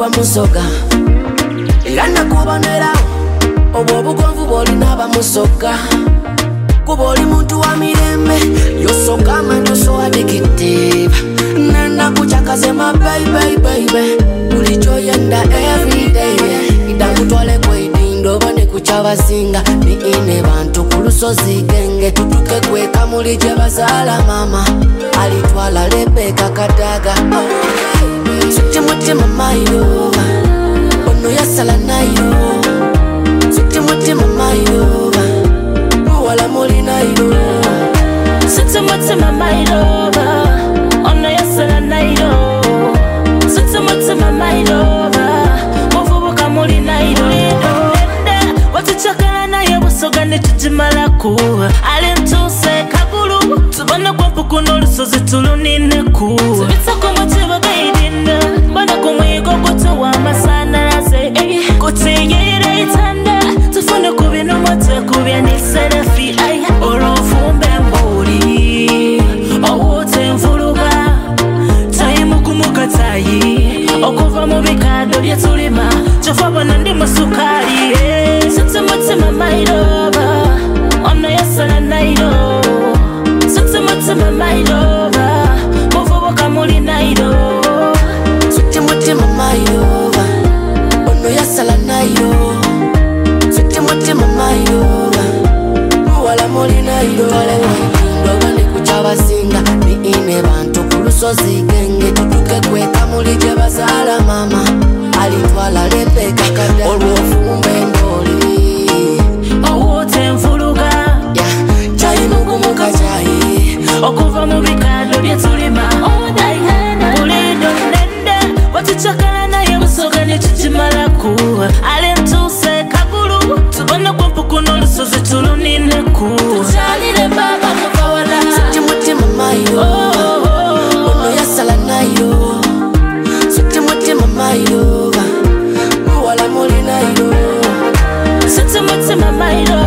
musoga era nakubonerawo obwo obugonvu bw'olina bamusoga kuba oli muntu wa mirembe yosoka amanyi so addictive nenakukyakaze ma baby buli kyoyenda everyday idakutwale kweidindo oba ne kukyabasinga ni ine bantu ku lusozi genge tutuke kwekamuli gye bazaala mama alitwala Rebecca Kadaga suti mutima mayo ono yasala nayo suti mutima mayo muwala muli nayo suti mutima mayo ono yasala nayo suti mutima mayo muvubuka muli nayo watuchakala naye busoga netujimalaku ali ntuse kagulu tubona kwampuku n'olusozi tulunineku tubitsako mukiba gaidinda mbona kumwigo guto w'amasanalaze kutiyire itanda tufune ku bino moteku byaniserafi olwofumba embuli owuta envuluga tayimugumukatayi okuva mu bikado byetulima kyova bona ndi musukali suti mutima mayiroba ono yasala nayo suti mutima mayiroba muvubuka muli nayo suti mutima mayiroba ono yasala nayo suti mutima mayiroba muwala muli nayo ndoba ne kukyabasinga ni ine bantu ku lusozi genge tutuke kwekamuli gye bazaala mama alitwala Rebecca Kadaga olwofumba endoli owuta envuluga kyayimugumuka kyayi okuva mu bikado byetulima bulido nende watuchakala naye busoga netujimalaku ali ntuse kagulu tubona kwampuku n'olusozi tulunineku tukyalire baba mukawala suti mutima mayo ono yasala nayo suti mutima mayo muwala muli nayo suti mutima mayo